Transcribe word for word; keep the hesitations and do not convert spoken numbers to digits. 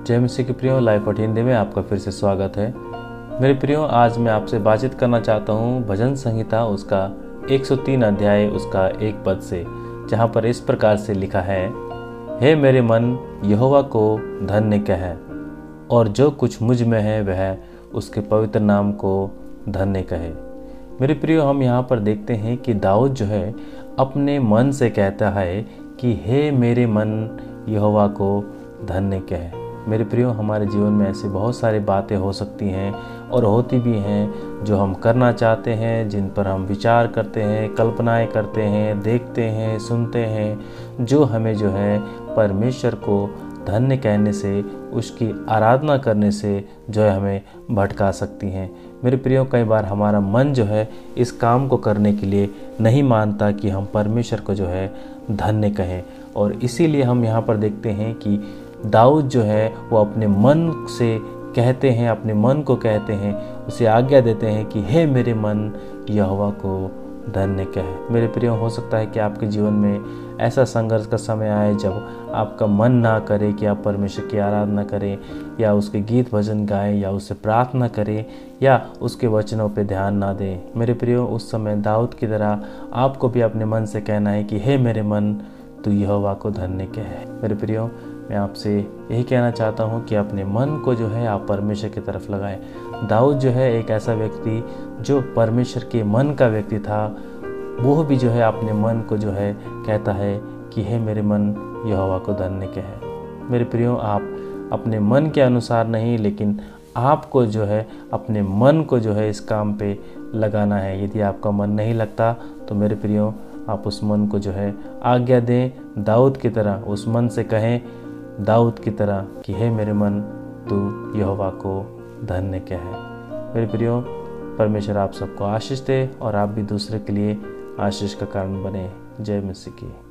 जय मसीह के प्रियो, लाइफ ऑफ हिंदी में आपका फिर से स्वागत है। मेरे प्रियो, आज मैं आपसे बातचीत करना चाहता हूँ भजन संहिता उसका एक सौ तीन अध्याय उसका एक पद से, जहाँ पर इस प्रकार से लिखा है, हे मेरे मन यहोवा को धन्य कह, और जो कुछ मुझ में है वह उसके पवित्र नाम को धन्य कहे। मेरे प्रियो, हम यहाँ पर देखते हैं कि दाऊद जो है अपने मन से कहता है कि हे मेरे मन यहोवा को धन्य कह। मेरे प्रियो, हमारे जीवन में ऐसी बहुत सारी बातें हो सकती हैं और होती भी हैं जो हम करना चाहते हैं, जिन पर हम विचार करते हैं, कल्पनाएं करते हैं, देखते हैं, सुनते हैं, जो हमें जो है परमेश्वर को धन्य कहने से, उसकी आराधना करने से जो है हमें भटका सकती हैं। मेरे प्रियो, कई बार हमारा मन जो है इस काम को करने के लिए नहीं मानता कि हम परमेश्वर को जो है धन्य कहें, और इसीलिए हम यहाँ पर देखते हैं कि दाऊद जो है वो अपने मन से कहते हैं, अपने मन को कहते हैं, उसे आज्ञा देते हैं कि हे मेरे मन यहोवा को धन्य कहे। मेरे प्रियो, हो सकता है कि आपके जीवन में ऐसा संघर्ष का समय आए जब आपका मन ना करे कि आप परमेश्वर की आराधना करें, या उसके गीत भजन गाएं, या उससे प्रार्थना करें, या उसके वचनों पे ध्यान ना दें। मेरे प्रियो, उस समय दाऊद की तरह आपको भी अपने मन से कहना है कि हे मेरे मन तू यहोवा को धन्य कहे। मेरे प्रियो, मैं आपसे यही कहना चाहता हूँ कि अपने मन को जो है आप परमेश्वर की तरफ लगाएं। दाऊद जो है एक ऐसा व्यक्ति जो परमेश्वर के मन का व्यक्ति था, वो भी जो है अपने मन को जो है कहता है कि हे मेरे मन यहोवा को धन्य कहे। मेरे प्रियो, आप अपने मन के अनुसार नहीं, लेकिन आपको जो है अपने मन को जो है इस काम पे लगाना है। यदि आपका मन नहीं लगता तो मेरे प्रियो, आप उस मन को जो है आज्ञा दें, दाऊद की तरह उस मन से कहें, दाऊद की तरह कि हे मेरे मन तू यहोवा को धन्य कहे। मेरे प्रियो, परमेश्वर आप सबको आशीष दे और आप भी दूसरे के लिए आशीष का कारण बने। जय मसीह की।